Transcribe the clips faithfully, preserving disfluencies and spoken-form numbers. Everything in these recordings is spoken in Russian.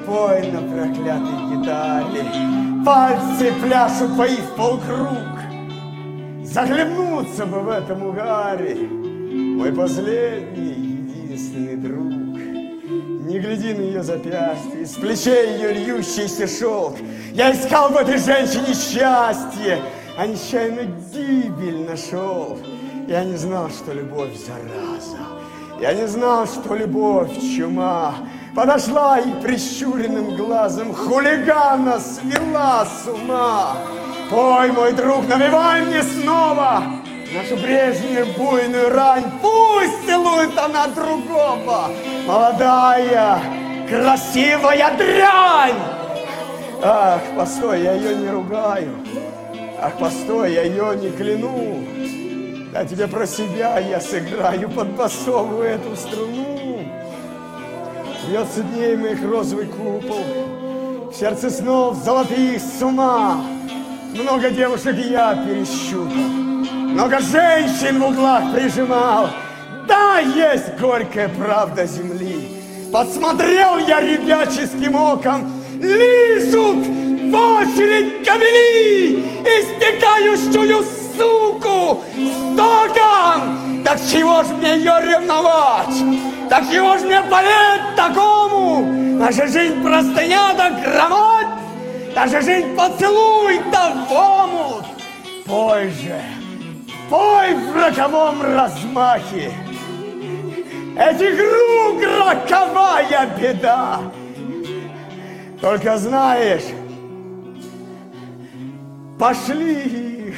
пой на проклятой гитаре. Пальцы пляшут твои в полкруг. Захлебнуться бы в этом угаре, мой последний, единственный друг. Не гляди на ее запястье, с плечей ее льющийся шелк. Я искал в этой женщине счастье, а нечаянно гибель нашел. Я не знал, что любовь зараза, я не знал, что любовь чума. Подошла и прищуренным глазом хулигана свела с ума. Пой, мой друг, навевай мне снова нашу прежнюю буйную рань. Пусть целует она другого, молодая, красивая дрянь. Ах, постой, я ее не ругаю. Ах, постой, я ее не кляну. А тебе про себя я сыграю под басовую эту струну. Бьется дней моих розовый купол, в сердце снов золотых с ума. Много девушек я пересчитал, много женщин в углах прижимал. Да, есть горькая правда земли. Подсмотрел я ребяческим оком, лижут в очередь кобели истекающую суку стоком. Так чего ж мне ее ревновать? Так чего ж мне поверить такому? Наша жизнь простыня да громадь, наша жизнь поцелуй да в омут. Пой же, пой в роковом размахе. Этих рук роковая беда. Только знаешь, пошли их.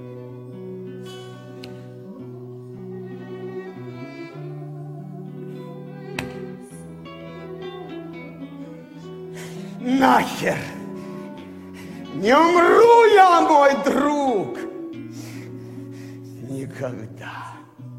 Нахер! Не умру я, мой друг, никогда.